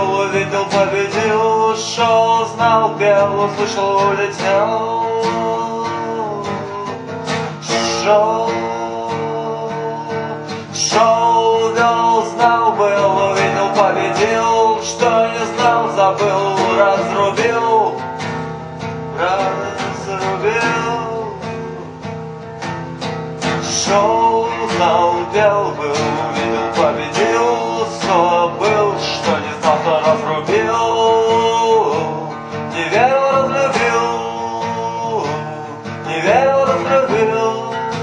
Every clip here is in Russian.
забыл, увидел, победил, шел, знал, пел, услышал, улетел. Шел, вел, знал, был, увидел, победил, что не знал, забыл, разрубил. Шел, знал, пел, был, увидел, победил, снова был, что не знал, то разрубил. Не верил, разлюбил, не верил, разлюбил.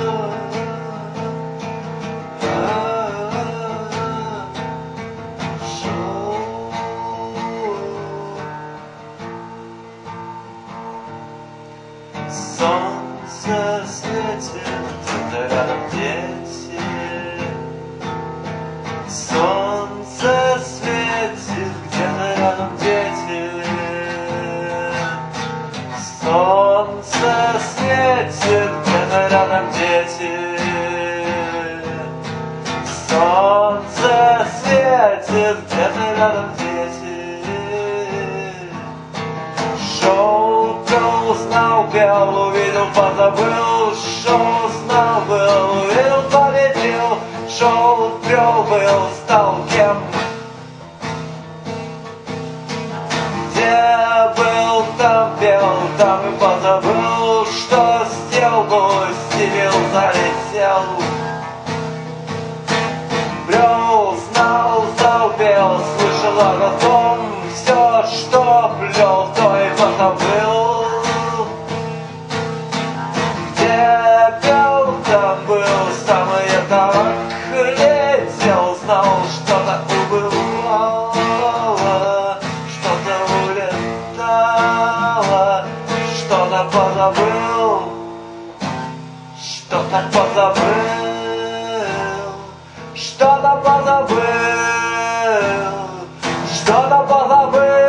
Солнце светит, где-то рядом дети. Солнце светит, где-то рядом дети. Солнце светит, где-то рядом дети. Солнце светит, где-то рядом дети. Шел, пел, знал, пел, увидел, позабыл. Шел, знал, был, увидел, победил. Шел, прел, был, стал кем. Где был, там пел, там и позабыл. Что сделал, стелил, залетел. Брел, знал, пел, слышал о том. Все, что плел, то и позабыл. Где пел, там был, сам и так летел. Знал, что-то убывало, что-то улетало, что-то позабыл, что-то позабыл, что-то позабыл, что-то позабыл.